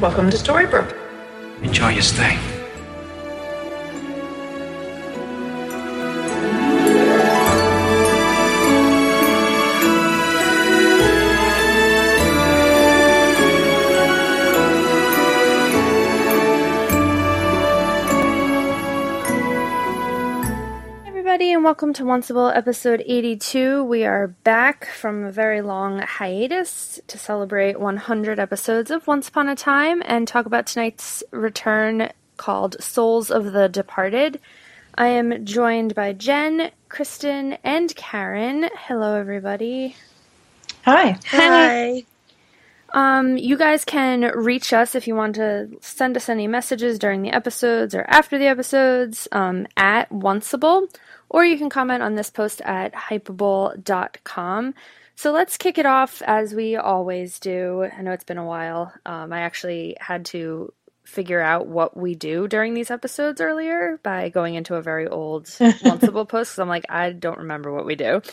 Welcome to Storybrooke. Enjoy your stay. And welcome to Onceable episode 82. We are back from a very long hiatus to celebrate 100 episodes of Once Upon a Time and talk about tonight's return called Souls of the Departed. I am joined by Jen, Kristen, and Karen. Hello, everybody. Hi. Hi. You guys can reach us if you want to send us any messages during the episodes or after the episodes at Onceable. Or you can comment on this post at hypable.com. So let's kick it off as we always do. I know it's been a while. I actually had to figure out what we do during these episodes earlier by going into a very old Onceable post. Because I'm like, I don't remember what we do.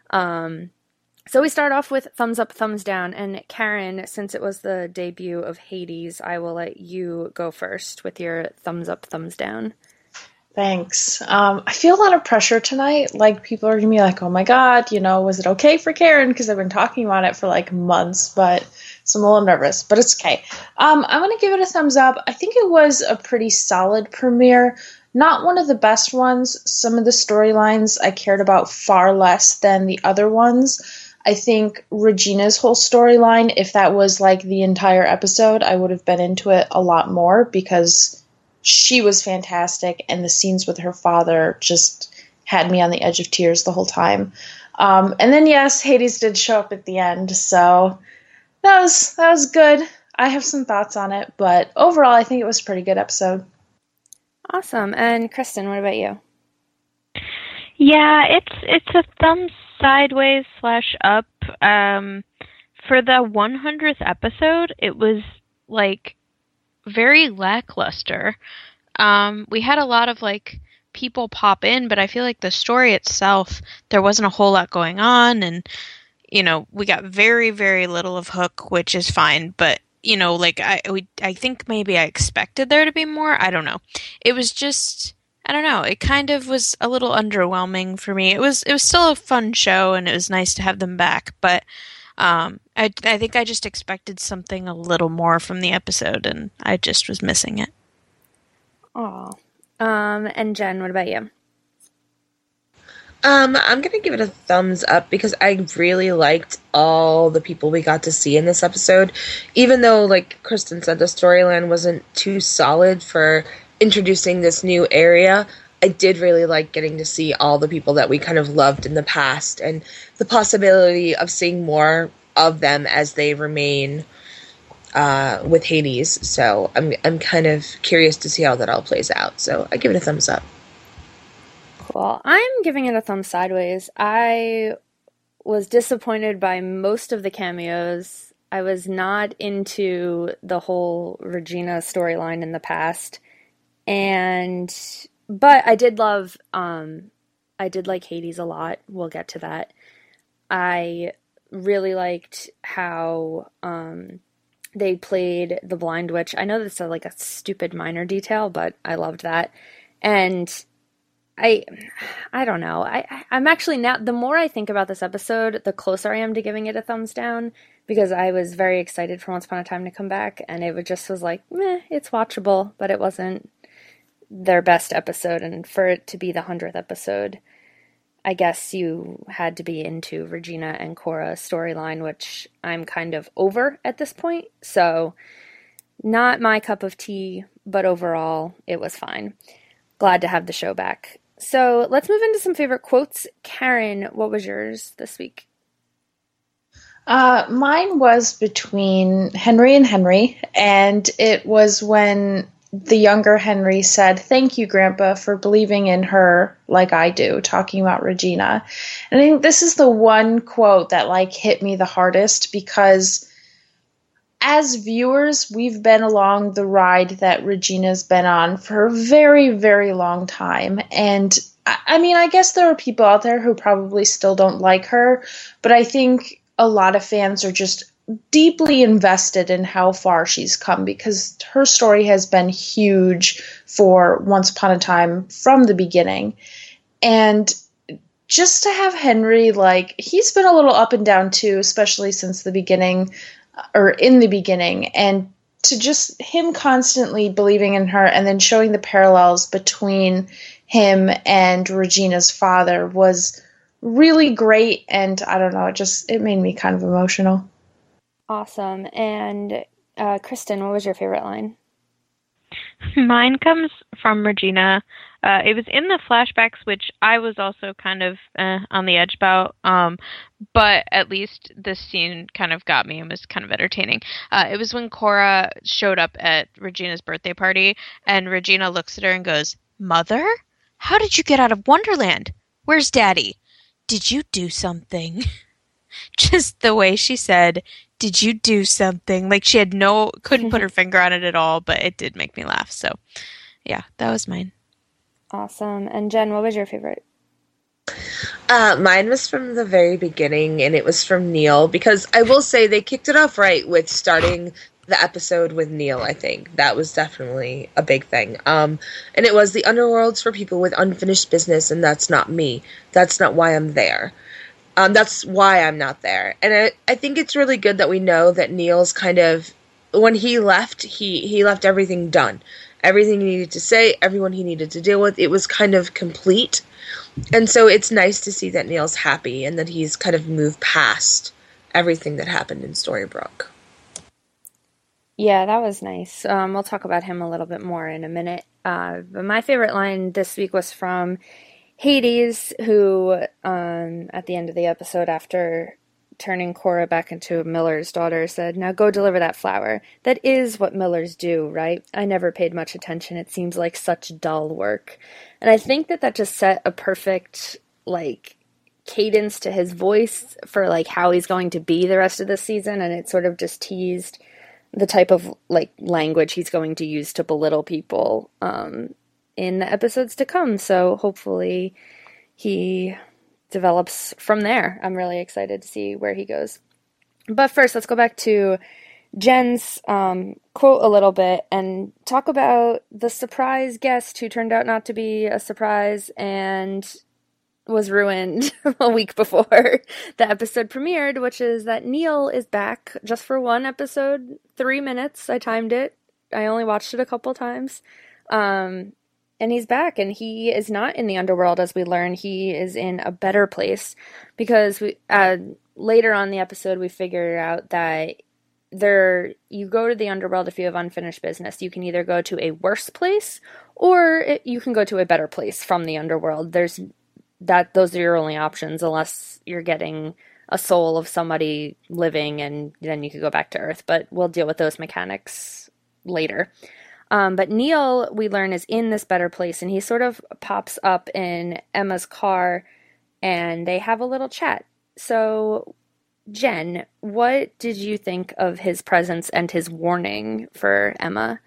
So we start off with thumbs up, thumbs down. And Karen, since it was the debut of Hades, I will let you go first with your thumbs up, thumbs down. Thanks. I feel a lot of pressure tonight. Like, people are going to be like, oh my God, was it okay for Karen? Because I've been talking about it for like months, so I'm a little nervous, but it's okay. I'm going to give it a thumbs up. I think it was a pretty solid premiere. Not one of the best ones. Some of the storylines I cared about far less than the other ones. I think Regina's whole storyline, if that was like the entire episode, I would have been into it a lot more because she was fantastic, and the scenes with her father just had me on the edge of tears the whole time. And then, yes, Hades did show up at the end, so that was good. I have some thoughts on it, but overall, I think it was a pretty good episode. Awesome. And Kristen, what about you? Yeah, it's a thumbs sideways / up. For the 100th episode, it was like very lackluster. We had a lot of like people pop in, but I feel like the story itself, there wasn't a whole lot going on, and we got very, very little of Hook, which is fine, but I think maybe I expected there to be more. I don't know. It was just, I don't know. It kind of was a little underwhelming for me. It was still a fun show, and it was nice to have them back, but I think I just expected something a little more from the episode, and I just was missing it. Aw. And Jen, what about you? I'm going to give it a thumbs up because I really liked all the people we got to see in this episode. Even though, like Kristen said, the storyline wasn't too solid for introducing this new area, I did really like getting to see all the people that we kind of loved in the past and the possibility of seeing more of them as they remain with Hades. So I'm kind of curious to see how that all plays out. So I give it a thumbs up. Cool. I'm giving it a thumb sideways. I was disappointed by most of the cameos. I was not into the whole Regina storyline in the past. But I did like Hades a lot. We'll get to that. I really liked how they played the Blind Witch. I know that's like a stupid minor detail, but I loved that. And I don't know. I'm actually now, the more I think about this episode, the closer I am to giving it a thumbs down, because I was very excited for Once Upon a Time to come back, and it just was like, meh, it's watchable, but it wasn't their best episode, and for it to be the 100th episode, I guess you had to be into Regina and Cora's storyline, which I'm kind of over at this point, so not my cup of tea, but overall, it was fine. Glad to have the show back. So let's move into some favorite quotes. Karen, what was yours this week? Mine was between Henry and Henry, and it was when the younger Henry said, "Thank you, Grandpa, for believing in her like I do," talking about Regina. And I think this is the one quote that like hit me the hardest, because as viewers, we've been along the ride that Regina's been on for a very, very long time. And I mean, I guess there are people out there who probably still don't like her, but I think a lot of fans are just deeply invested in how far she's come because her story has been huge for Once Upon a Time from the beginning. And just to have Henry, like, he's been a little up and down too, especially since the beginning, or in the beginning, and to just him constantly believing in her and then showing the parallels between him and Regina's father was really great. And I don't know, it made me kind of emotional. Awesome. And Kristen, what was your favorite line? Mine comes from Regina. It was in the flashbacks, which I was also kind of on the edge about, but at least this scene kind of got me and was kind of entertaining. It was when Cora showed up at Regina's birthday party, and Regina looks at her and goes, "Mother? How did you get out of Wonderland? Where's Daddy? Did you do something?" Just the way she said, "Did you do something?" Like she had couldn't put her finger on it at all, but it did make me laugh. So, yeah, that was mine. Awesome. And Jen, what was your favorite? Mine was from the very beginning, and it was from Neil, because I will say they kicked it off right with starting the episode with Neil. I think that was definitely a big thing. And it was the underworld's for people with unfinished business, and that's not me. That's not why I'm there. That's why I'm not there. And I think it's really good that we know that Neil's kind of, when he left, he left everything done. Everything he needed to say, everyone he needed to deal with, it was kind of complete. And so it's nice to see that Neil's happy and that he's kind of moved past everything that happened in Storybrooke. Yeah, that was nice. We'll talk about him a little bit more in a minute. But my favorite line this week was from Hades, who, at the end of the episode, after turning Cora back into Miller's daughter, said, "Now go deliver that flower. That is what Millers do, right? I never paid much attention. It seems like such dull work." And I think that just set a perfect, cadence to his voice for, how he's going to be the rest of the season, and it sort of just teased the type of, language he's going to use to belittle people, in the episodes to come. So hopefully he develops from there. I'm really excited to see where he goes. But first, let's go back to Jen's quote a little bit and talk about the surprise guest who turned out not to be a surprise and was ruined a week before the episode premiered, which is that Neil is back just for one episode, 3 minutes. I timed it. I only watched it a couple times. And he's back, and he is not in the underworld, as we learn. He is in a better place, because later on in the episode, we figure out that you go to the underworld if you have unfinished business. You can either go to a worse place, or you can go to a better place from the underworld. Those are your only options, unless you're getting a soul of somebody living, and then you could go back to Earth. But we'll deal with those mechanics later. But Neil, we learn, is in this better place, and he sort of pops up in Emma's car, and they have a little chat. So, Jen, what did you think of his presence and his warning for Emma?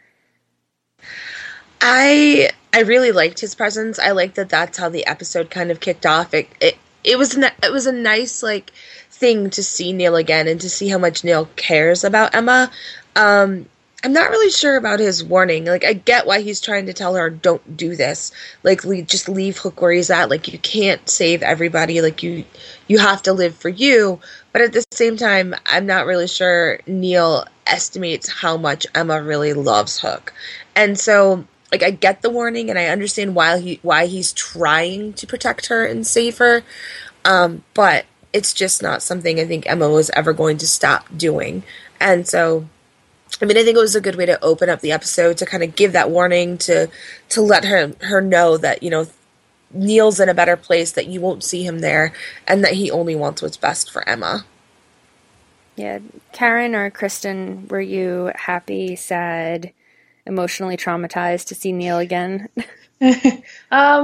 I really liked his presence. I liked that that's how the episode kind of kicked off. It was a nice thing to see Neil again and to see how much Neil cares about Emma. I'm not really sure about his warning. I get why he's trying to tell her, don't do this. Just leave Hook where he's at. You can't save everybody. You have to live for you. But at the same time, I'm not really sure Neil estimates how much Emma really loves Hook. And so, I get the warning, and I understand why he's trying to protect her and save her. But it's just not something I think Emma was ever going to stop doing. And so, I think it was a good way to open up the episode, to kind of give that warning, to let her know that, Neil's in a better place, that you won't see him there, and that he only wants what's best for Emma. Yeah. Karen or Kristen, were you happy, sad, emotionally traumatized to see Neil again?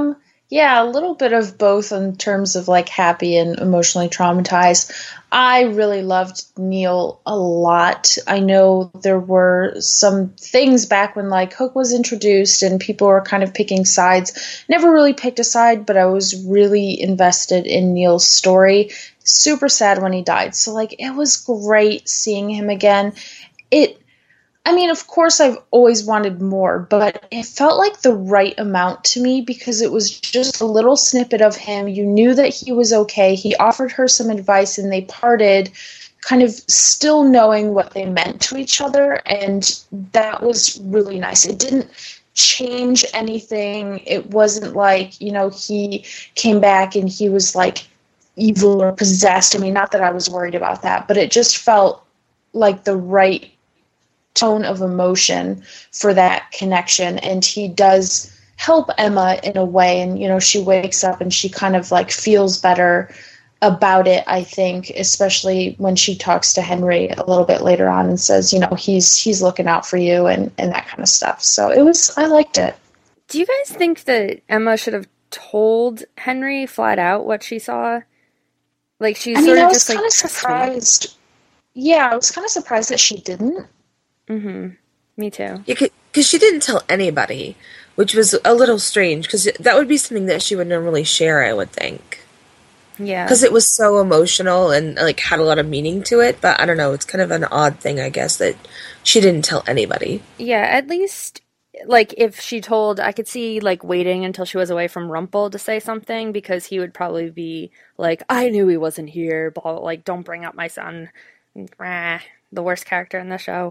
Yeah, a little bit of both in terms of like happy and emotionally traumatized. I really loved Neil a lot. I know there were some things back when like Hook was introduced and people were kind of picking sides. Never really picked a side, but I was really invested in Neil's story. Super sad when he died. So like it was great seeing him again. It I mean, of course, I've always wanted more, but it felt like the right amount to me because it was just a little snippet of him. You knew that he was okay. He offered her some advice and they parted, kind of still knowing what they meant to each other. And that was really nice. It didn't change anything. It wasn't like, he came back and he was like evil or possessed. I mean, not that I was worried about that, but it just felt like the right tone of emotion for that connection. And he does help Emma in a way. And, she wakes up and she kind of like feels better about it, I think, especially when she talks to Henry a little bit later on and says, he's looking out for you and that kind of stuff. So I liked it. Do you guys think that Emma should have told Henry flat out what she saw? Like she's sort of just like, I was kind of surprised. Yeah, I was kind of surprised that she didn't. Mm-hmm. Me too. Yeah, because she didn't tell anybody, which was a little strange, because that would be something that she would normally share, I would think. Yeah. Because it was so emotional and, like, had a lot of meaning to it, but I don't know, it's kind of an odd thing, I guess, that she didn't tell anybody. Yeah, at least, like, if she told, I could see, like, waiting until she was away from Rumpel to say something, because he would probably be like, I knew he wasn't here, blah, like, don't bring up my son. The worst character in the show.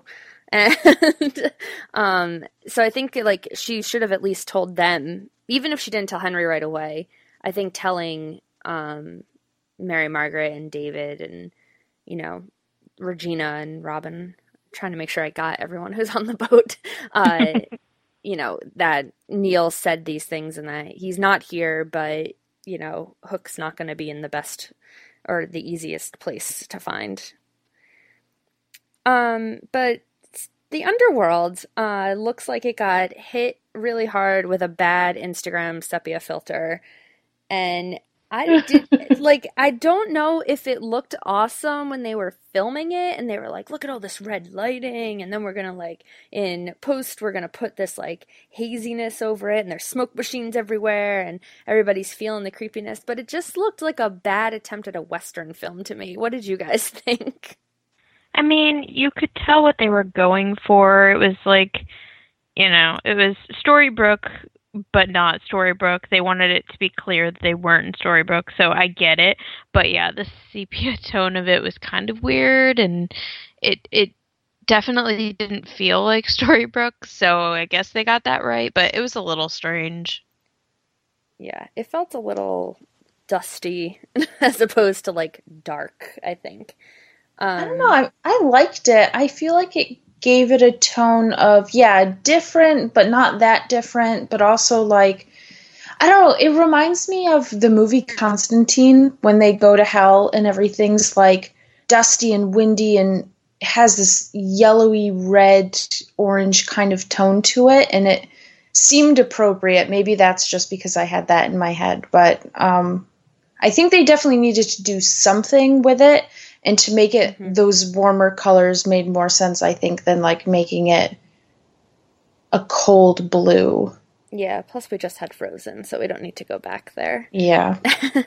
And so I think like she should have at least told them, even if she didn't tell Henry right away. I think telling Mary Margaret and David and Regina and Robin, trying to make sure I got everyone who's on the boat, that Neil said these things and that he's not here, but Hook's not going to be in the best or the easiest place to find. But the underworld looks like it got hit really hard with a bad Instagram sepia filter. And I don't know if it looked awesome when they were filming it and they were like, look at all this red lighting, and then we're gonna like in post we're gonna put this like haziness over it and there's smoke machines everywhere and everybody's feeling the creepiness, but it just looked like a bad attempt at a Western film to me. What did you guys think? I mean, you could tell what they were going for. It was like, it was Storybrooke, but not Storybrooke. They wanted it to be clear that they weren't in Storybrooke, so I get it. But yeah, the sepia tone of it was kind of weird, and it definitely didn't feel like Storybrooke, so I guess they got that right, but it was a little strange. Yeah, it felt a little dusty as opposed to like dark, I think. I don't know. I liked it. I feel like it gave it a tone of, different, but not that different, but also like, I don't know. It reminds me of the movie Constantine when they go to hell and everything's like dusty and windy and has this yellowy, red, orange kind of tone to it. And it seemed appropriate. Maybe that's just because I had that in my head, but I think they definitely needed to do something with it. And to make it those warmer colors made more sense, I think, than like making it a cold blue. Yeah, plus we just had Frozen, so we don't need to go back there. Yeah.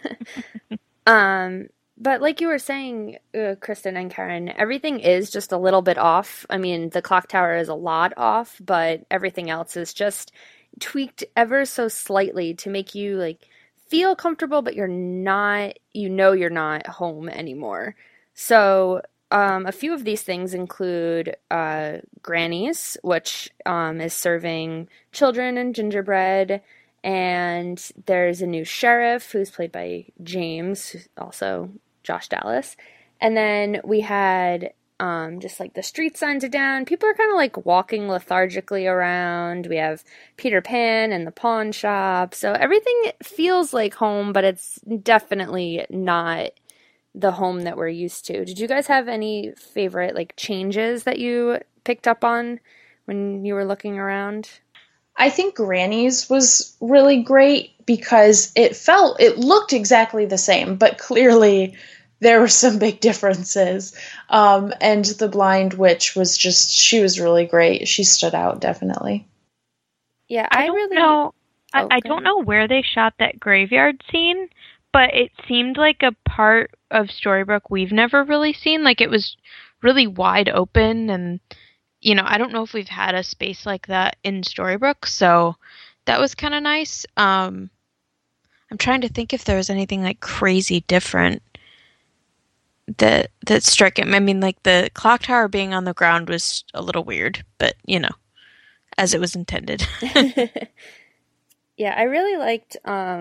But like you were saying, Kristen and Karen, everything is just a little bit off. I mean, the clock tower is a lot off, but everything else is just tweaked ever so slightly to make you like feel comfortable, but you're not home anymore. So a few of these things include Granny's, which is serving children and gingerbread, and there's a new sheriff who's played by James, who's also Josh Dallas. And then we had just like the street signs are down. People are kind of like walking lethargically around. We have Peter Pan and the pawn shop. So everything feels like home, but it's definitely not the home that we're used to. Did you guys have any favorite like changes that you picked up on when you were looking around? I think Granny's was really great because it looked exactly the same, but clearly there were some big differences. And the Blind Witch she was really great. She stood out, definitely. Yeah, I don't know. I don't know where they shot that graveyard scene, but it seemed like a part of Storybrooke we've never really seen. Like, it was really wide open, and, you know, I don't know if we've had a space like that in Storybrooke, so that was kind of nice. I'm trying to think if there was anything, like, crazy different that struck him. I mean, like, the clock tower being on the ground was a little weird, but, you know, as it was intended. Yeah, I really liked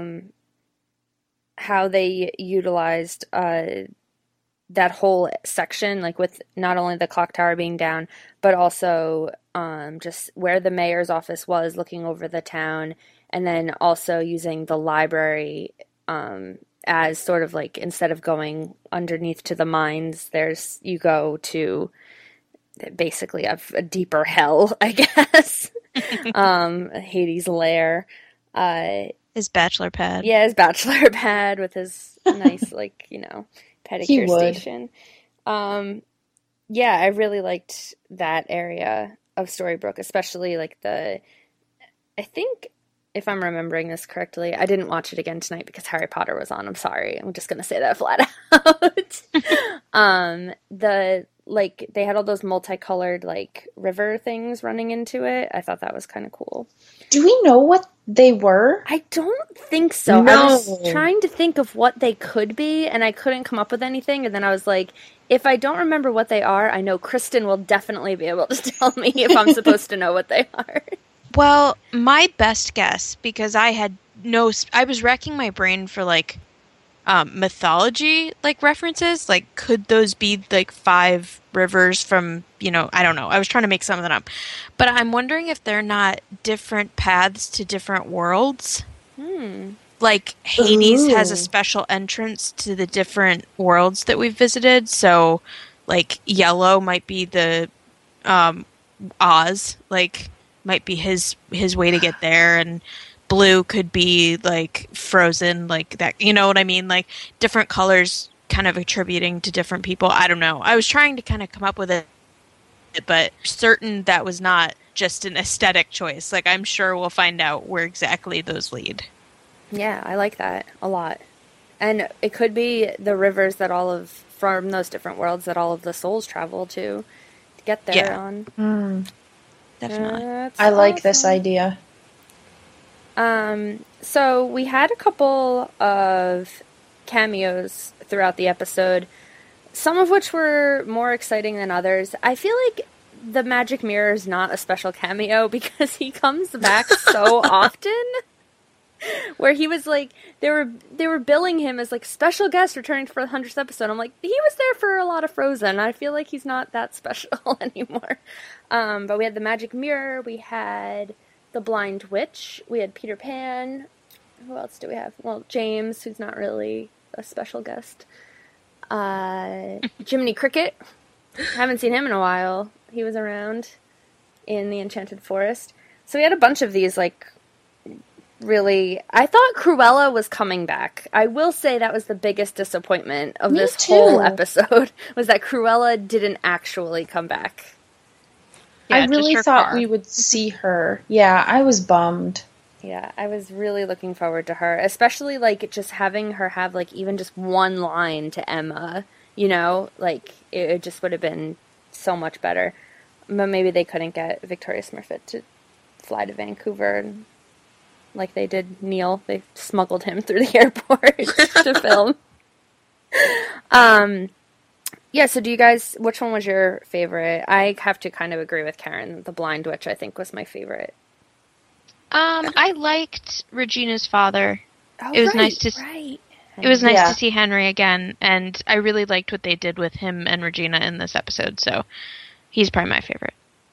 how they utilized that whole section, like with not only the clock tower being down, but also just where the mayor's office was, looking over the town, and then also using the library as sort of like, instead of going underneath to the mines, you go to basically a deeper hell, I guess. Hades' lair. His bachelor pad. Yeah, his bachelor pad with his nice, like, you know, pedicure station. Yeah, I really liked that area of Storybrooke, especially like I think, if I'm remembering this correctly, I didn't watch it again tonight because Harry Potter was on. I'm sorry. I'm just going to say that flat out. They had all those multicolored, like, river things running into it. I thought that was kind of cool. Do we know what they were? I don't think so. No. I was trying to think of what they could be, and I couldn't come up with anything. And then I was like, if I don't remember what they are, I know Kristen will definitely be able to tell me if I'm supposed to know what they are. Well, my best guess, because I was racking my brain for, like, mythology, like, references. Like, could those be, like, 5 rivers from, you know, I don't know. I was trying to make some of them up. But I'm wondering if they're not different paths to different worlds. Like, Hades has a special entrance to the different worlds that we've visited. So, like, yellow might be the Oz, like, might be his way to get there, and blue could be, like, frozen, like that, you know what I mean? Like, different colors kind of attributing to different people. I don't know. I was trying to kind of come up with it, but certain that was not just an aesthetic choice. Like, I'm sure we'll find out where exactly those lead. Yeah, I like that a lot. And it could be the rivers from those different worlds that all of the souls travel to get there on. Definitely. I like this idea. So we had a couple of cameos throughout the episode, some of which were more exciting than others. I feel like the magic mirror is not a special cameo because he comes back so often. Where he was like, they were billing him as like special guest returning for the 100th episode. I'm like, he was there for a lot of Frozen. I feel like he's not that special anymore. But we had the magic mirror. We had the Blind Witch. We had Peter Pan. Who else do we have? Well, James, who's not really a special guest. Jiminy Cricket. Haven't seen him in a while. He was around in the Enchanted Forest. So we had a bunch of these, like, really... I thought Cruella was coming back. I will say that was the biggest disappointment of this whole episode, was that Cruella didn't actually come back. Yeah, I really thought we would see her. Yeah, I was bummed. Yeah, I was really looking forward to her, especially, like, just having her have, like, even just one line to Emma, you know? Like, it just would have been so much better. But maybe they couldn't get Victoria Smurfit to fly to Vancouver, and, like they did Neil. They smuggled him through the airport to film. Yeah, so do you guys, which one was your favorite? I have to kind of agree with Karen. The Blind Witch, I think, was my favorite. I liked Regina's father. Oh, it was nice to It was nice Yeah. to see Henry again, and I really liked what they did with him and Regina in this episode, so he's probably my favorite.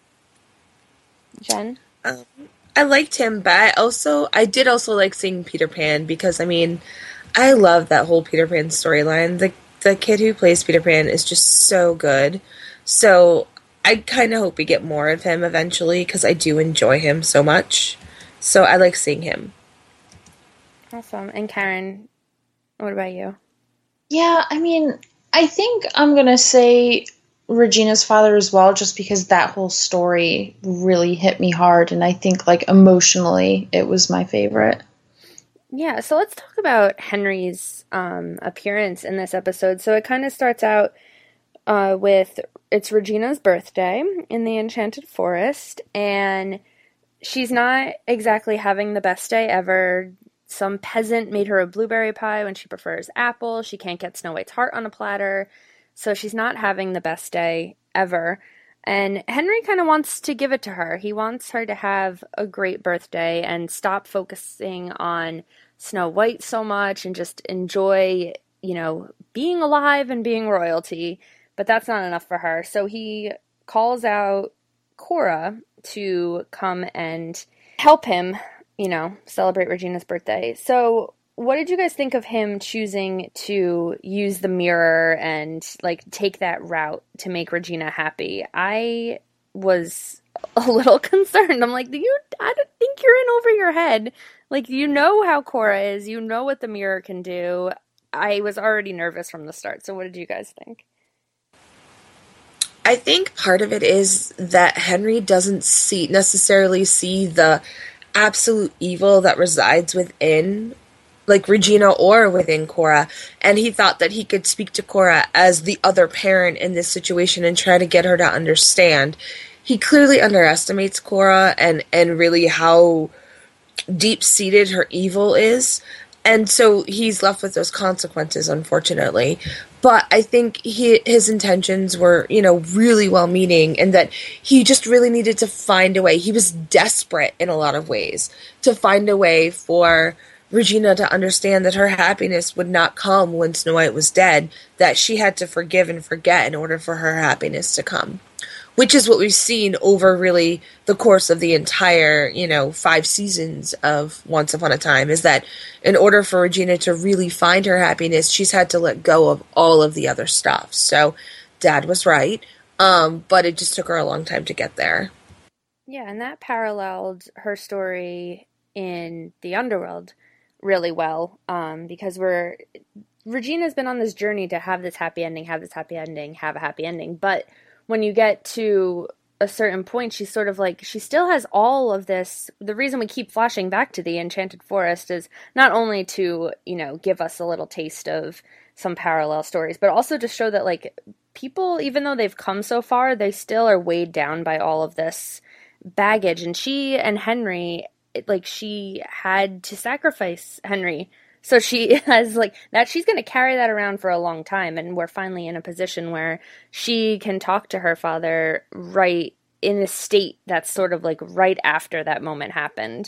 Jen? I liked him, but I did also like seeing Peter Pan because, I mean, I love that whole Peter Pan storyline. The kid who plays Peter Pan is just so good. So I kind of hope we get more of him eventually because I do enjoy him so much. So I like seeing him. Awesome. And Karen, what about you? Yeah, I mean, I think I'm gonna say Regina's father as well, just because that whole story really hit me hard, and I think like emotionally it was my favorite. Yeah, so let's talk about Henry's appearance in this episode. So it kind of starts out with it's Regina's birthday in the Enchanted Forest, and she's not exactly having the best day ever. Some peasant made her a blueberry pie when she prefers apple. She can't get Snow White's heart on a platter, so she's not having the best day ever. And Henry kind of wants to give it to her. He wants her to have a great birthday and stop focusing on Snow White so much and just enjoy, being alive and being royalty. But that's not enough for her. So he calls out Cora to come and help him, celebrate Regina's birthday. So what did you guys think of him choosing to use the mirror and like take that route to make Regina happy? I was a little concerned. I'm like, I don't think you're in over your head. Like, you know how Cora is. You know what the mirror can do. I was already nervous from the start. So what did you guys think? I think part of it is that Henry doesn't necessarily see the absolute evil that resides within like Regina or within Cora, and he thought that he could speak to Cora as the other parent in this situation and try to get her to understand. He clearly underestimates Cora and really how deep-seated her evil is, and so he's left with those consequences, unfortunately. But I think his intentions were, really well-meaning, and that he just really needed to find a way. He was desperate in a lot of ways to find a way for Regina to understand that her happiness would not come when Snow White was dead, that she had to forgive and forget in order for her happiness to come. Which is what we've seen over really the course of the entire, 5 seasons of Once Upon a Time, is that in order for Regina to really find her happiness, she's had to let go of all of the other stuff. So Dad was right, but it just took her a long time to get there. Yeah, and that paralleled her story in the Underworld really well, because Regina's been on this journey to have this happy ending, have a happy ending, but when you get to a certain point, she's sort of like, she still has all of this. The reason we keep flashing back to the Enchanted Forest is not only to, give us a little taste of some parallel stories, but also to show that, like, people, even though they've come so far, they still are weighed down by all of this baggage. And she and Henry, she had to sacrifice Henry. So she has that, she's going to carry that around for a long time, and we're finally in a position where she can talk to her father right in a state that's sort of right after that moment happened,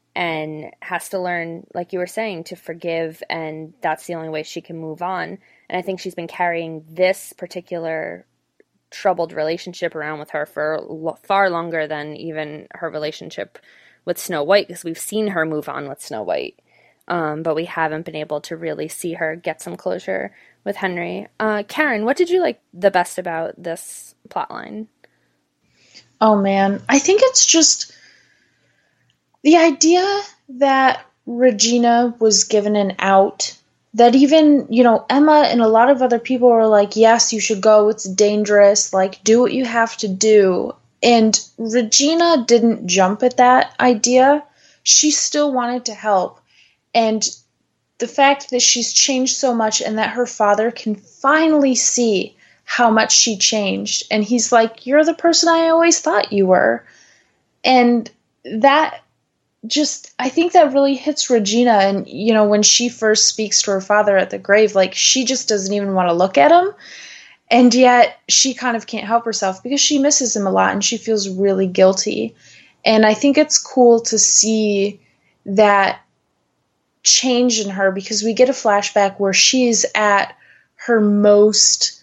and has to learn, like you were saying, to forgive, and that's the only way she can move on. And I think she's been carrying this particular troubled relationship around with her for far longer than even her relationship with Snow White, because we've seen her move on with Snow White. But we haven't been able to really see her get some closure with Henry. Karen, what did you like the best about this plotline? Oh man, I think it's just the idea that Regina was given an out, that even, Emma and a lot of other people were like, yes, you should go, it's dangerous, do what you have to do. And Regina didn't jump at that idea. She still wanted to help. And the fact that she's changed so much and that her father can finally see how much she changed. And he's like, you're the person I always thought you were. And that just, I think that really hits Regina. And, when she first speaks to her father at the grave, she just doesn't even want to look at him. And yet she kind of can't help herself because she misses him a lot and she feels really guilty. And I think it's cool to see that change in her, because we get a flashback where she's at her most,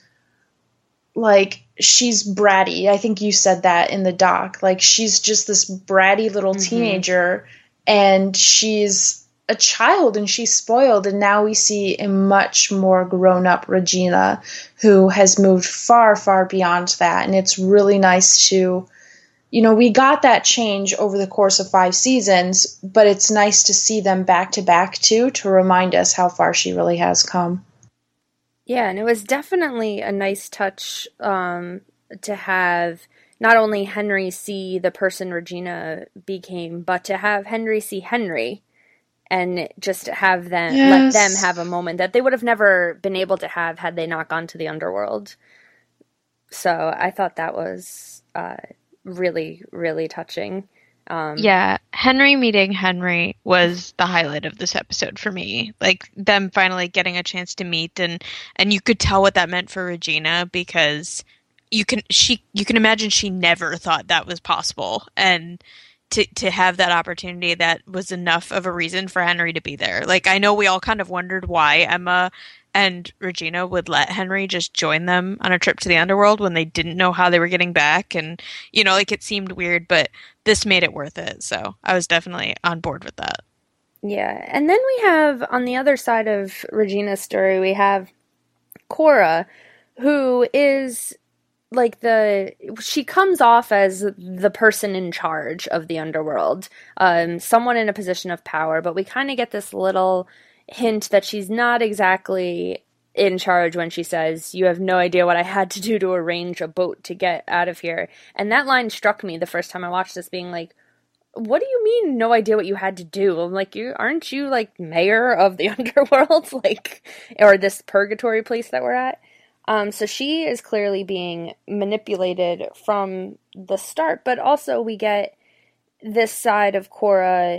she's bratty. I think you said that in the doc. She's just this bratty little teenager, and she's a child and she's spoiled. And now we see a much more grown-up Regina who has moved far, far beyond that. And it's really nice to we got that change over the course of 5 seasons, but it's nice to see them back to back too, to remind us how far she really has come. Yeah, and it was definitely a nice touch to have not only Henry see the person Regina became, but to have Henry see Henry and just have them let them have a moment that they would have never been able to have had they not gone to the underworld. So I thought that was really, really touching. Yeah, Henry meeting Henry was the highlight of this episode for me. Like, them finally getting a chance to meet, and you could tell what that meant for Regina, because you can imagine she never thought that was possible, and to have that opportunity, that was enough of a reason for Henry to be there. Like, I know we all kind of wondered why Emma and Regina would let Henry just join them on a trip to the underworld when they didn't know how they were getting back. And, like, it seemed weird, but this made it worth it. So I was definitely on board with that. Yeah. And then we have, on the other side of Regina's story, we have Cora, who is like she comes off as the person in charge of the underworld, someone in a position of power, but we kind of get this little hint that she's not exactly in charge when she says, "You have no idea what I had to do to arrange a boat to get out of here." And that line struck me the first time I watched this, being like, what do you mean no idea what you had to do? I'm like, aren't you like mayor of the underworld, like, or this purgatory place that we're at? So she is clearly being manipulated from the start, but also we get this side of Cora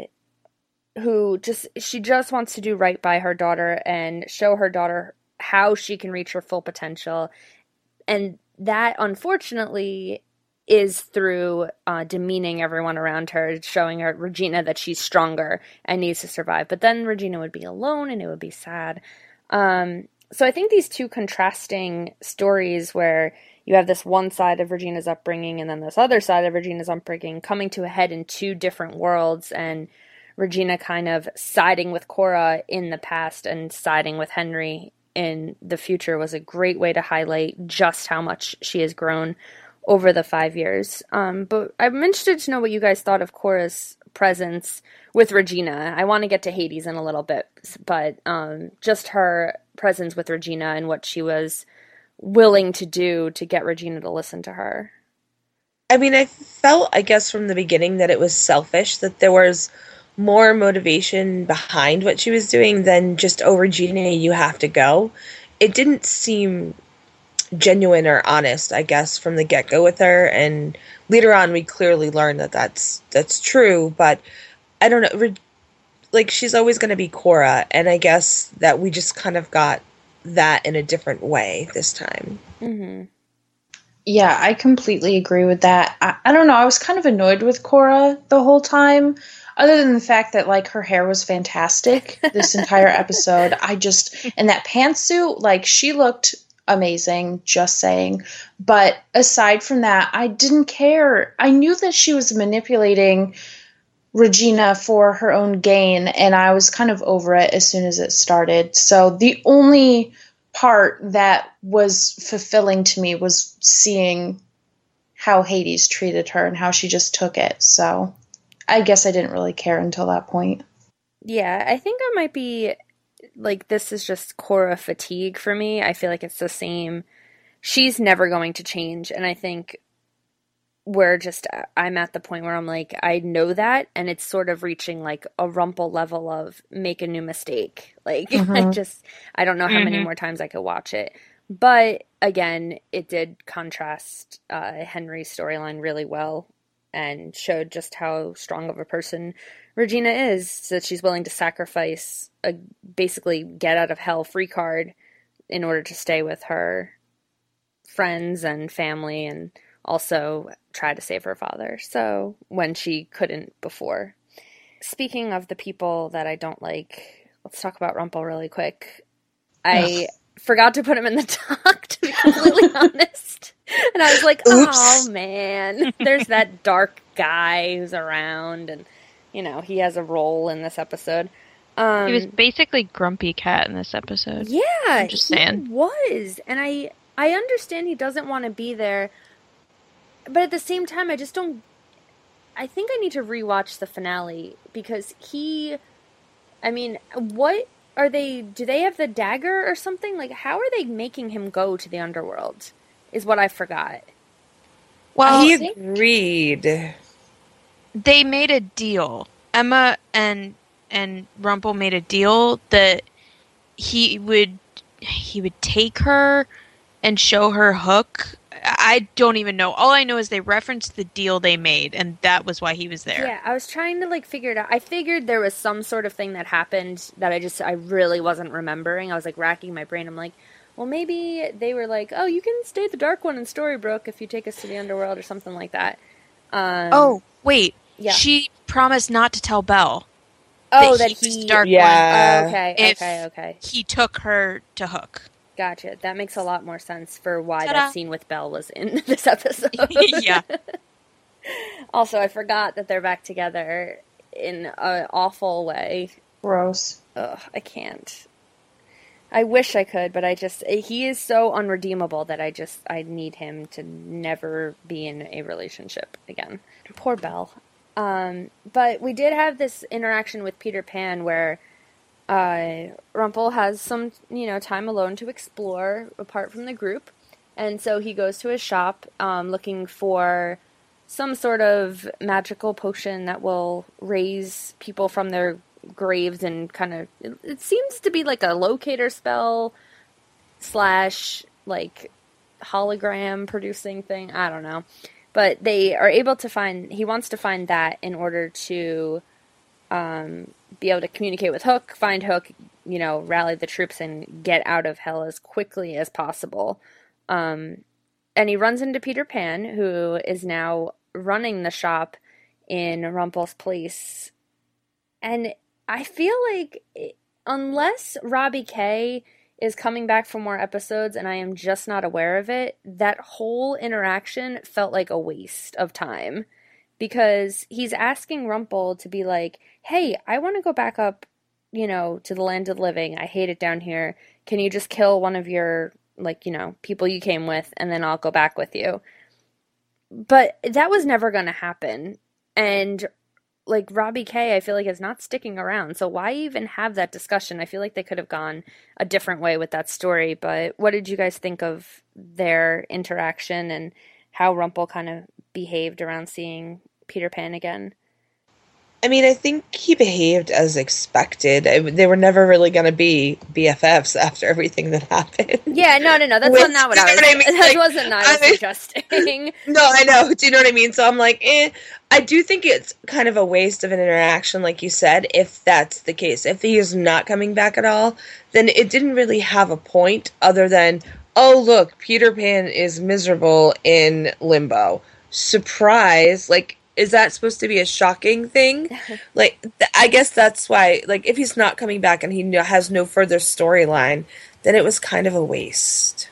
who she just wants to do right by her daughter and show her daughter how she can reach her full potential. And that, unfortunately, is through demeaning everyone around her, showing her, Regina, that she's stronger and needs to survive. But then Regina would be alone and it would be sad. So I think these two contrasting stories where you have this one side of Regina's upbringing and then this other side of Regina's upbringing coming to a head in two different worlds, and Regina kind of siding with Cora in the past and siding with Henry in the future, was a great way to highlight just how much she has grown over the 5 years. But I'm interested to know what you guys thought of Cora's presence with Regina. I want to get to Hades in a little bit, but just her presence with Regina and what she was willing to do to get Regina to listen to her. I mean, I felt, I guess, from the beginning that it was selfish, that there was more motivation behind what she was doing than just, oh, Regina, you have to go. It didn't seem genuine or honest, I guess, from the get-go with her, and later on we clearly learned that that's true, but I don't know, like, she's always going to be Cora, and I guess that we just kind of got that in a different way this time. Mm-hmm. Yeah, I completely agree with that. I don't know, I was kind of annoyed with Cora the whole time, other than the fact that, like, her hair was fantastic this entire episode. And that pantsuit, like, she looked amazing, just saying. But aside from that, I didn't care. I knew that she was manipulating Regina for her own gain, and I was kind of over it as soon as it started. So the only part that was fulfilling to me was seeing how Hades treated her and how she just took it. So I guess I didn't really care until that point. Yeah, I think I might be, like, this is just Cora fatigue for me. I feel like it's the same. She's never going to change, and I think I'm at the point where I'm like, I know that, and it's sort of reaching, like, a Rumple level of make a new mistake. Like, I don't know how many more times I could watch it. But, again, it did contrast Henry's storyline really well, and showed just how strong of a person Regina is, that she's willing to sacrifice a basically get out of hell free card in order to stay with her friends and family, and also try to save her father. So when she couldn't before. Speaking of the people that I don't like, let's talk about Rumple really quick. I forgot to put him in the doc, to be completely honest. And I was like, oh man, there's that dark guy who's around, and he has a role in this episode. He was basically Grumpy Cat in this episode. Yeah, I'm just saying. He was. And I understand he doesn't want to be there, but at the same time, I just don't I think I need to rewatch the finale because what are they, do they have the dagger or something? Like, how are they making him go to the underworld is what I forgot. Well, he agreed. They made a deal. Emma and Rumple made a deal that he would take her and show her Hook. I don't even know. All I know is they referenced the deal they made, and that was why he was there. Yeah, I was trying to figure it out. I figured there was some sort of thing that happened that I really wasn't remembering. I was racking my brain. I'm like, well, maybe they were like, oh, you can stay the Dark One in Storybrooke if you take us to the underworld or something like that. Oh, wait. Yeah. She promised not to tell Belle. Oh, that he was Dark One. Yeah. Okay. He took her to Hook. Gotcha. That makes a lot more sense for why Ta-da. that scene with Belle was in this episode. Yeah. Also, I forgot that they're back together in an awful way. Gross. Ugh, I can't. I wish I could, but he is so unredeemable that I need him to never be in a relationship again. Poor Belle. But we did have this interaction with Peter Pan where Rumple has some, time alone to explore apart from the group. And so he goes to his shop looking for some sort of magical potion that will raise people from their graves and kind of... It seems to be like a locator spell / hologram producing thing. I don't know. But they are able to find... He wants to find that in order to... be able to communicate with Hook, find Hook, rally the troops and get out of hell as quickly as possible. And he runs into Peter Pan, who is now running the shop in Rumple's place. And I feel like unless Robbie K is coming back for more episodes and I am just not aware of it, that whole interaction felt like a waste of time. Because he's asking Rumple to be like, hey, I want to go back up, to the land of the living. I hate it down here. Can you just kill one of your, people you came with, and then I'll go back with you? But that was never going to happen. And, Robbie K, I feel like is not sticking around. So why even have that discussion? I feel like they could have gone a different way with that story. But what did you guys think of their interaction and how Rumple kind of behaved around seeing Peter Pan again? I mean, I think he behaved as expected. They were never really going to be BFFs after everything that happened. Yeah, no. That's not what I was... That wasn't what I was suggesting. No, I know. Do you know what I mean? So I'm like, I do think it's kind of a waste of an interaction, like you said, if that's the case. If he is not coming back at all, then it didn't really have a point other than, oh, look, Peter Pan is miserable in limbo. Surprise. Is that supposed to be a shocking thing? I guess that's why, if he's not coming back and he has no further storyline, then it was kind of a waste.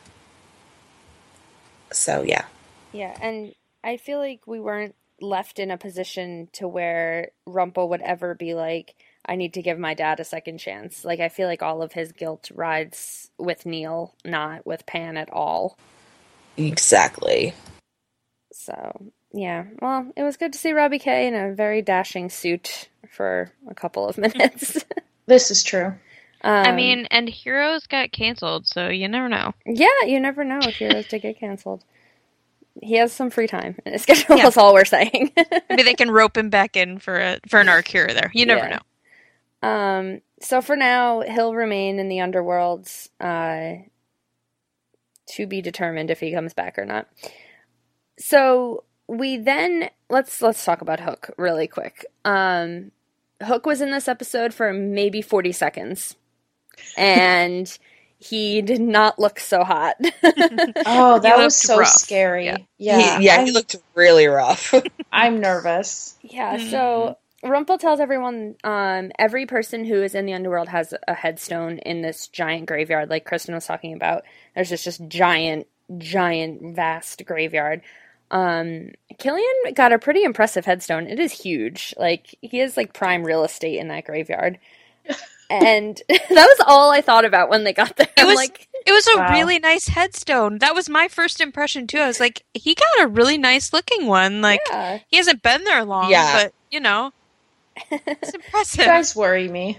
So, yeah. Yeah, and I feel like we weren't left in a position to where Rumple would ever be like, I need to give my dad a second chance. I feel like all of his guilt rides with Neil, not with Pan at all. Exactly. So... Yeah, well, it was good to see Robbie K in a very dashing suit for a couple of minutes. This is true. And Heroes got canceled, so you never know. Yeah, you never know if Heroes did get canceled. He has some free time in his schedule, that's all we're saying. Maybe they can rope him back in for an arc here or there. You never know. So for now, he'll remain in the underworlds, to be determined if he comes back or not. So... We then, let's talk about Hook really quick. Hook was in this episode for maybe 40 seconds. And he did not look so hot. Oh, that was so rough. Scary. He looked really rough. I'm nervous. Yeah, so Rumple tells everyone, every person who is in the underworld has a headstone in this giant graveyard, like Kristen was talking about. There's just giant, vast graveyard. Killian got a pretty impressive headstone. It is huge. He has prime real estate in that graveyard. And that was all I thought about when they got there. It was a Wow. really nice headstone. That was my first impression too. I was like, he got a really nice looking one. Like, Yeah. he hasn't been there long, Yeah. but you know, it's You impressive. guys worry me.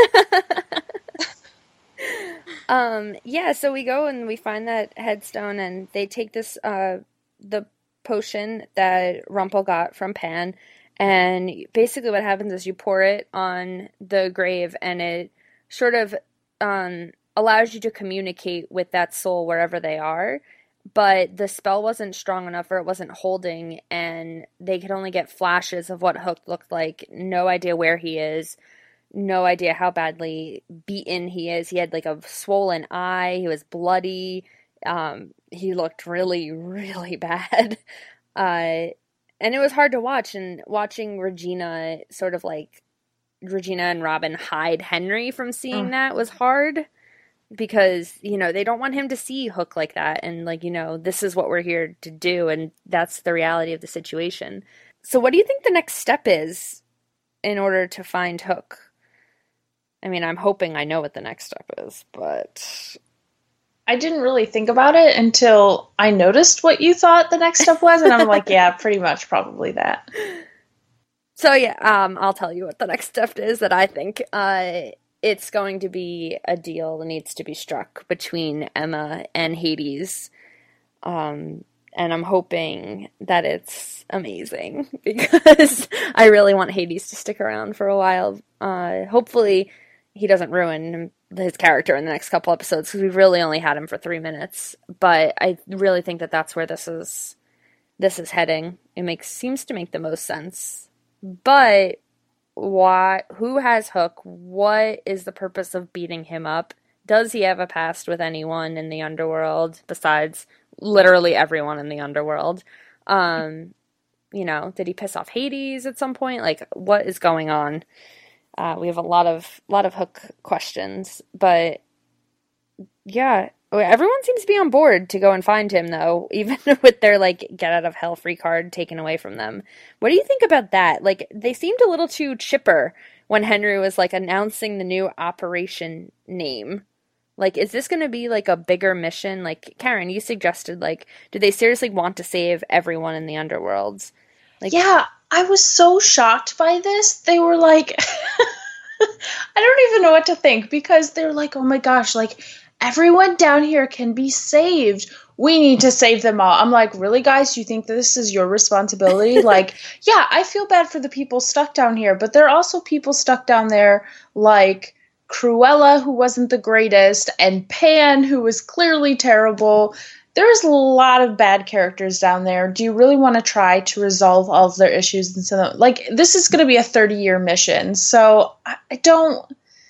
Yeah, so we go and we find that headstone, and they take this the potion that Rumpel got from Pan, and basically what happens is you pour it on the grave, and it sort of allows you to communicate with that soul wherever they are. But the spell wasn't strong enough, or it wasn't holding, and they could only get flashes of what Hook looked like. No idea where he is. No idea how badly beaten he is. He had like a swollen eye. He was bloody. He looked really, really bad. And it was hard to watch. And watching Regina Regina and Robin hide Henry from seeing that was hard. Because, they don't want him to see Hook like that. And, this is what we're here to do. And that's the reality of the situation. So what do you think the next step is in order to find Hook? I mean, I'm hoping I know what the next step is, but... I didn't really think about it until I noticed what you thought the next step was, and I'm like, yeah, pretty much probably that. So, yeah, I'll tell you what the next step is that I think. It's going to be a deal that needs to be struck between Emma and Hades. And I'm hoping that it's amazing because I really want Hades to stick around for a while. Hopefully he doesn't ruin his character in the next couple episodes because we've really only had him for 3 minutes. But I really think that that's where this is heading. It seems to make the most sense. But who has Hook? What is the purpose of beating him up? Does he have a past with anyone in the underworld besides literally everyone in the underworld? Did he piss off Hades at some point? Like, what is going on? We have a lot of Hook questions, but yeah, everyone seems to be on board to go and find him, though, even with their get out of hell free card taken away from them. What do you think about that? Like, they seemed a little too chipper when Henry was announcing the new operation name. Like, is this going to be a bigger mission? Like, Karen, you suggested do they seriously want to save everyone in the underworlds? Yeah, I was so shocked by this. They were like, I don't even know what to think because they're like, oh my gosh, everyone down here can be saved. We need to save them all. I'm like, really, guys? You think that this is your responsibility? Yeah, I feel bad for the people stuck down here, but there are also people stuck down there like Cruella, who wasn't the greatest, and Pan, who was clearly terrible. There's a lot of bad characters down there. Do you really want to try to resolve all of their issues and so this is going to be a 30-year mission. So I don't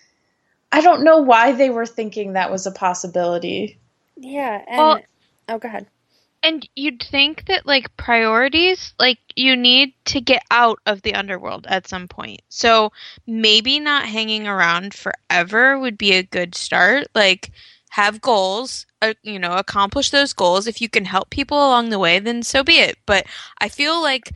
know why they were thinking that was a possibility. Yeah, and go ahead. And you'd think that priorities, you need to get out of the underworld at some point. So maybe not hanging around forever would be a good start. Have goals, accomplish those goals. If you can help people along the way, then so be it. But I feel like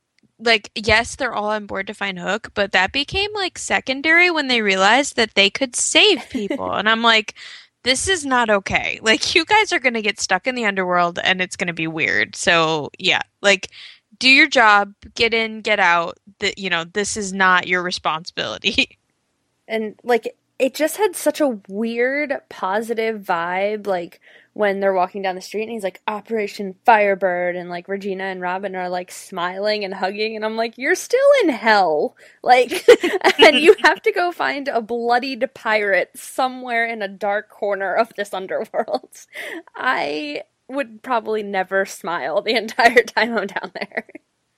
yes, they're all on board to find Hook, but that became secondary when they realized that they could save people. And I'm like, this is not okay. You guys are going to get stuck in the underworld and it's going to be weird. So yeah, do your job, get in, get out. This is not your responsibility. And it just had such a weird positive vibe, when they're walking down the street and he's like, Operation Firebird, and Regina and Robin are smiling and hugging, and I'm like, you're still in hell. And you have to go find a bloodied pirate somewhere in a dark corner of this underworld. I would probably never smile the entire time I'm down there.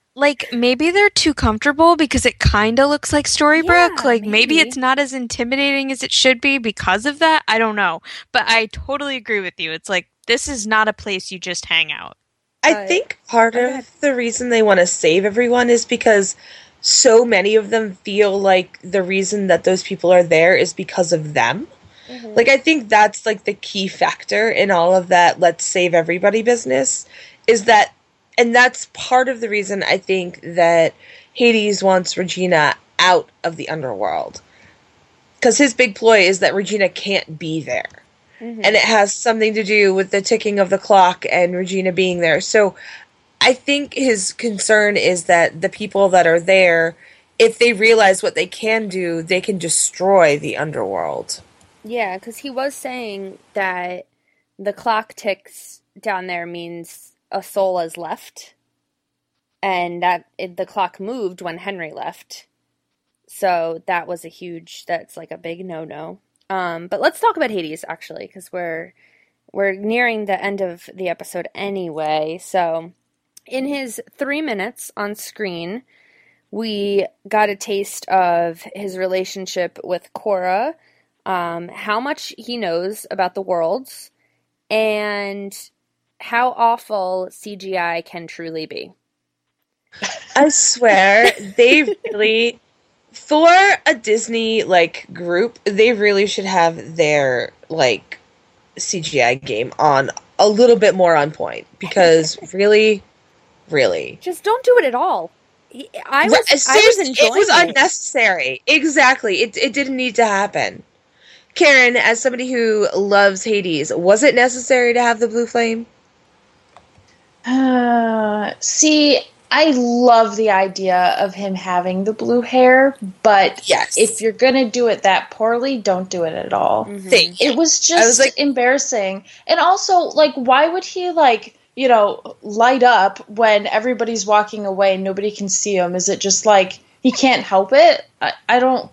Maybe they're too comfortable because it kind of looks like Storybrooke. Yeah, maybe it's not as intimidating as it should be because of that. I don't know. But I totally agree with you. It's this is not a place you just hang out. I think part of the reason they want to save everyone is because so many of them feel like the reason that those people are there is because of them. Mm-hmm. I think that's the key factor in all of that let's save everybody business is that. And that's part of the reason I think that Hades wants Regina out of the underworld. Because his big ploy is that Regina can't be there. and it has something to do with the ticking of the clock and Regina being there. So I think his concern is that the people that are there, if they realize what they can do, they can destroy the underworld. Yeah, because he was saying that the clock ticks down there means a soul is left, and that the clock moved when Henry left. So that's like a big no-no. But let's talk about Hades, actually, because we're nearing the end of the episode anyway. So in his 3 minutes on screen, we got a taste of his relationship with Cora, how much he knows about the worlds, and how awful CGI can truly be. I swear, they really, for a Disney, group, they really should have their, CGI game on a little bit more on point, because really, just don't do it at all. I was enjoying it. Was unnecessary. Exactly. It didn't need to happen. Karen, as somebody who loves Hades, was it necessary to have the blue flame? See, I love the idea of him having the blue hair, but yes, if you're going to do it that poorly, don't do it at all. Mm-hmm. It was just embarrassing. And also, why would he, light up when everybody's walking away and nobody can see him? Is it just he can't help it? I don't...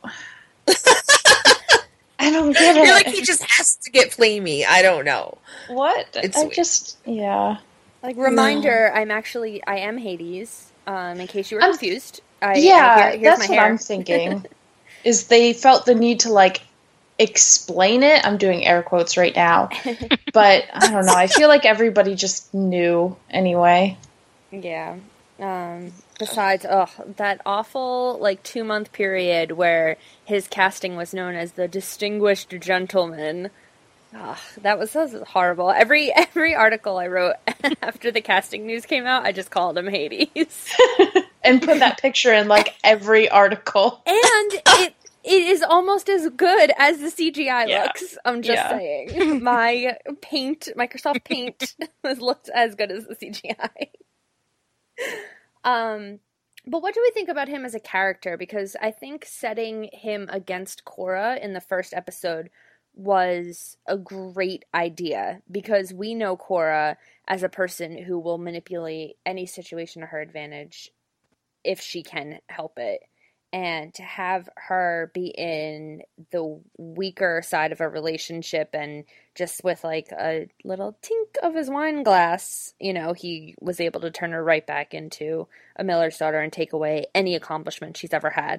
I don't get it. You're he just has to get flamey. I don't know. What? Yeah. Reminder, no. I am Hades, in case you were confused. Here's that's my what hair. I'm thinking. Is they felt the need to, explain it. I'm doing air quotes right now. But, I don't know. I feel like everybody just knew anyway. Yeah. Besides, that awful 2-month period where his casting was known as the Distinguished Gentleman. That was horrible. Every article I wrote after the casting news came out, I just called him Hades. And put that picture in every article. And it is almost as good as the CGI looks. I'm just saying. My Microsoft Paint looked as good as the CGI. But what do we think about him as a character? Because I think setting him against Cora in the first episode was a great idea, because we know Cora as a person who will manipulate any situation to her advantage if she can help it. And to have her be in the weaker side of a relationship and just with a little tink of his wine glass, he was able to turn her right back into a miller's daughter and take away any accomplishment she's ever had.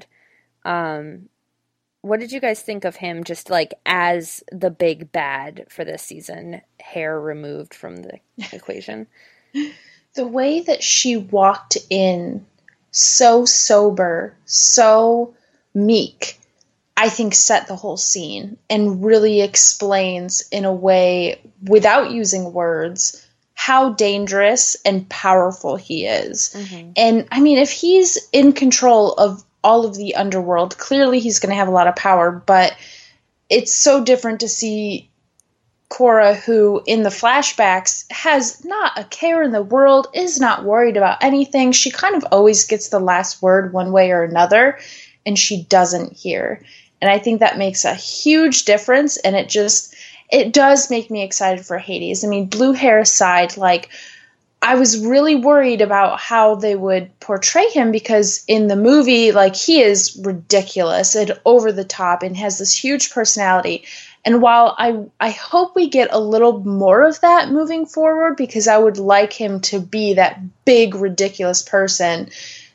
What did you guys think of him just as the big bad for this season, hair removed from the equation? The way that she walked in, so sober, so meek, I think set the whole scene and really explains in a way, without using words, how dangerous and powerful he is. Mm-hmm. And I mean, if he's in control of all of the underworld, clearly he's going to have a lot of power, but it's so different to see Cora, who in the flashbacks has not a care in the world, is not worried about anything. She kind of always gets the last word one way or another, and she doesn't hear. And I think that makes a huge difference, and it does make me excited for Hades. I mean, blue hair aside, I was really worried about how they would portray him, because in the movie, he is ridiculous and over the top and has this huge personality. And while I hope we get a little more of that moving forward, because I would like him to be that big, ridiculous person,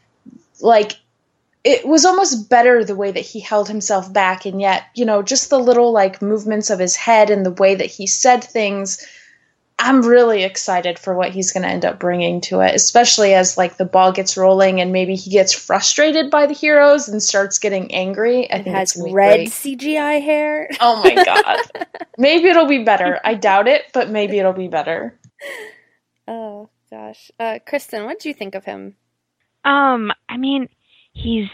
it was almost better the way that he held himself back, and yet, just the little, movements of his head and the way that he said things, I'm really excited for what he's going to end up bringing to it, especially as the ball gets rolling and maybe he gets frustrated by the heroes and starts getting angry. I think has red CGI hair. Oh my god. Maybe it'll be better. I doubt it, but maybe it'll be better. Oh gosh. Kristen, what did you think of him? I mean, he's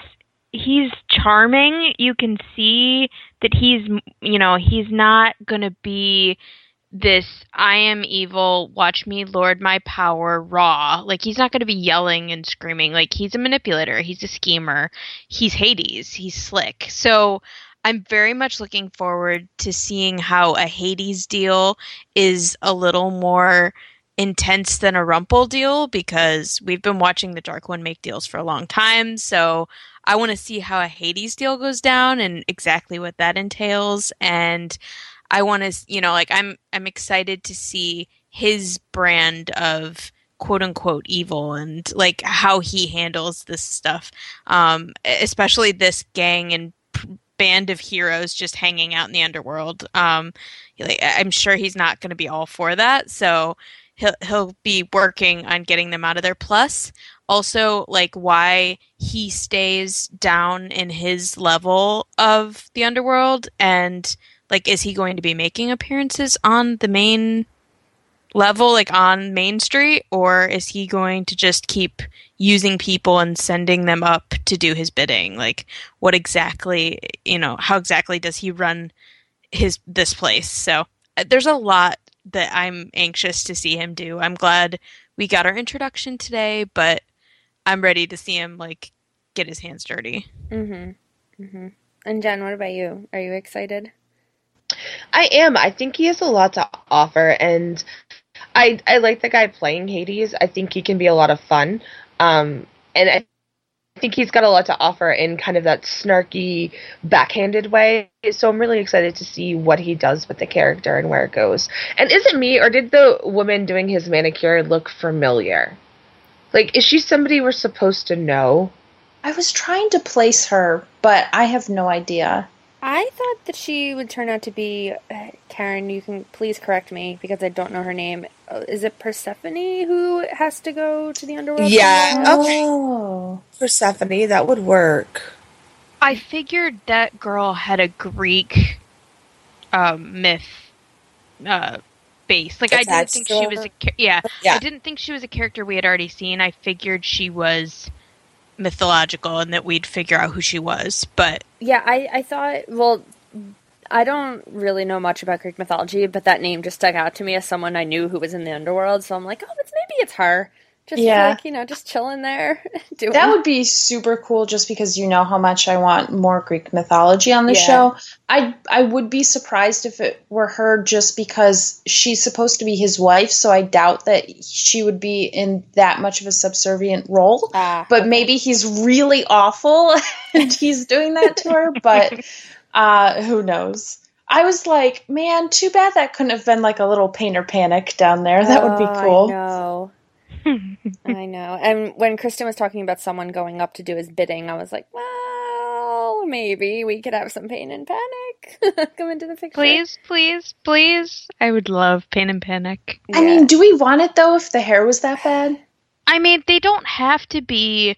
he's charming. You can see that he's not going to be this I am evil, watch me lord my power raw. Like, he's not going to be yelling and screaming. Like, he's a manipulator, he's a schemer, he's Hades, he's slick. So I'm very much looking forward to seeing how a Hades deal is a little more intense than a Rumple deal, because we've been watching the Dark One make deals for a long time. So I want to see how a Hades deal goes down and exactly what that entails. And I want to, like, I'm excited to see his brand of quote unquote evil and like how he handles this stuff. Especially this gang and band of heroes just hanging out in the underworld. I'm sure he's not going to be all for that. So he'll be working on getting them out of there. Plus, also, like, why he stays down in his level of the underworld, and like, is he going to be making appearances on the main level, like on Main Street, or is he going to just keep using people and sending them up to do his bidding? Like, what exactly, how exactly does he run this place? So there's a lot that I'm anxious to see him do. I'm glad we got our introduction today, but I'm ready to see him like get his hands dirty. Mm-hmm. Mm-hmm. And Jen, what about you? Are you excited? I am. I think he has a lot to offer, and I like the guy playing Hades. I think he can be a lot of fun. And I think he's got a lot to offer in kind of that snarky, backhanded way. So I'm really excited to see what he does with the character and where it goes. And is it me, or did the woman doing his manicure look familiar? Like, is she somebody we're supposed to know? I was trying to place her, but I have no idea. I thought that she would turn out to be, Karen, you can please correct me because I don't know her name. Is it Persephone who has to go to the underworld? Yeah. Oh. Persephone, that would work. I figured that girl had a Greek myth base. Like, I didn't think she was I didn't think she was a character we had already seen. I figured she was mythological and that we'd figure out who she was. But yeah, I thought, well, I don't really know much about Greek mythology, but that name just stuck out to me as someone I knew who was in the underworld. So I'm like, oh, maybe it's her. Just just chilling there. That would be super cool, just because you know how much I want more Greek mythology on the show. I would be surprised if it were her, just because she's supposed to be his wife, so I doubt that she would be in that much of a subservient role. But maybe he's really awful and he's doing that to her, but who knows? I was like, man, too bad that couldn't have been like a little Pain or Panic down there. That would be cool. I know. I know. And when Kristen was talking about someone going up to do his bidding, I was like, well, maybe we could have some Pain and Panic come into the picture. Please, please, please. I would love Pain and Panic. I mean, do we want it, though, if the hair was that bad? I mean, they don't have to be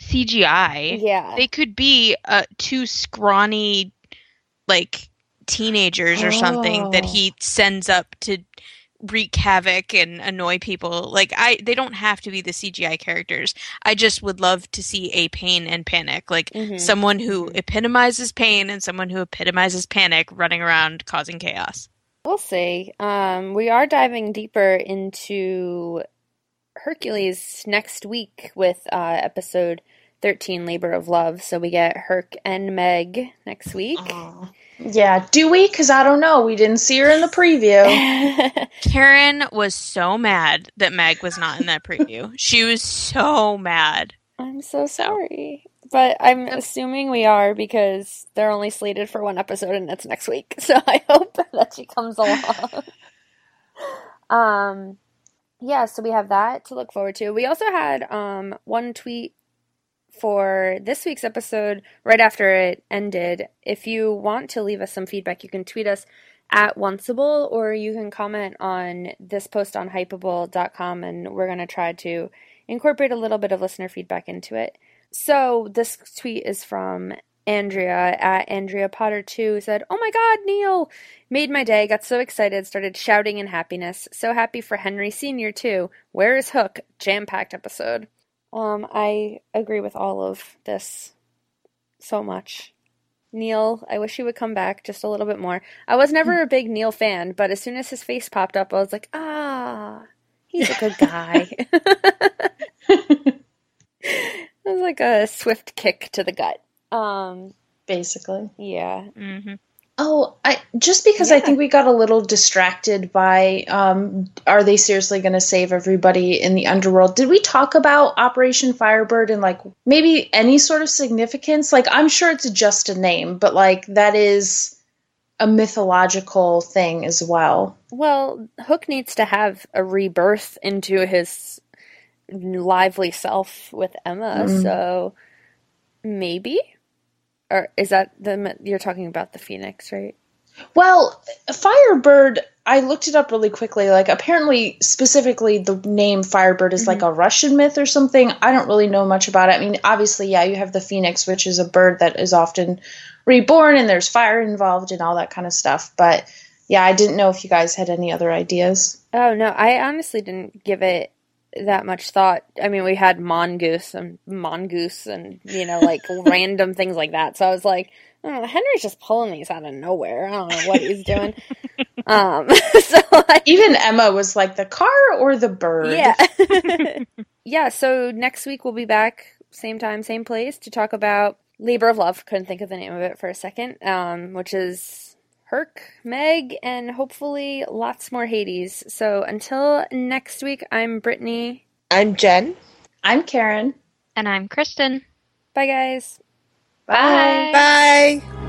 CGI. Yeah. They could be two scrawny, like, teenagers or something that he sends up to wreak havoc and annoy people. Like, they don't have to be the CGI characters. I just would love to see a Pain and Panic, like someone who epitomizes pain and someone who epitomizes panic running around causing chaos. We'll see. We are diving deeper into Hercules next week with episode 13, Labor of Love. So we get Herc and Meg next week. Yeah, do we? Because I don't know. We didn't see her in the preview. Karen was so mad that Meg was not in that preview. She was so mad. I'm so sorry. But I'm assuming we are, because they're only slated for one episode and it's next week. So I hope that she comes along. Yeah, so we have that to look forward to. We also had one tweet for this week's episode right after it ended. If you want to leave us some feedback, you can tweet us at Onceable, or you can comment on this post on Hypable.com, and we're going to try to incorporate a little bit of listener feedback into it. So this tweet is from Andrea at Andrea Potter 2, said, "Oh my god, Neil! Made my day, got so excited, started shouting in happiness. So happy for Henry Sr. too. Where is Hook? Jam-packed episode." I agree with all of this. so much. Neil, I wish he would come back just a little bit more. I was never a big Neil fan, but as soon as his face popped up, I was like, he's a good guy. It was like a swift kick to the gut. Basically. Yeah. Mm-hmm. Oh, just because I think we got a little distracted by, are they seriously going to save everybody in the underworld? Did we talk about Operation Firebird and, like, maybe any sort of significance? Like, I'm sure it's just a name, but, like, that is a mythological thing as well. Well, Hook needs to have a rebirth into his lively self with Emma, so maybe? Or is that you're talking about the Phoenix, right? Well, Firebird, I looked it up really quickly. Like, apparently, specifically, the name Firebird is like a Russian myth or something. I don't really know much about it. I mean, obviously, yeah, you have the Phoenix, which is a bird that is often reborn, and there's fire involved and all that kind of stuff. But, yeah, I didn't know if you guys had any other ideas. Oh, no, I honestly didn't give it that much thought. I mean, we had mongoose and like random things like that. So I was like, Henry's just pulling these out of nowhere. I don't know what he's doing. Even Emma was like, the car or the bird? Yeah. Yeah, so next week we'll be back, same time, same place, to talk about Labor of Love. Couldn't think of the name of it for a second, which is Herc, Meg, and hopefully lots more Hades. So until next week, I'm Brittany. I'm Jen. I'm Karen. And I'm Kristen. Bye, guys. Bye. Bye.